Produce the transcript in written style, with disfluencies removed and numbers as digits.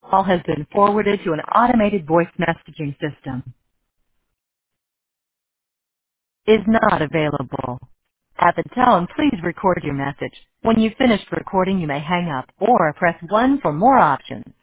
call has been forwarded to an automated voice messaging system. Is not available. At the tone, please record your message. When you've finished recording, you may hang up or press 1 for more options.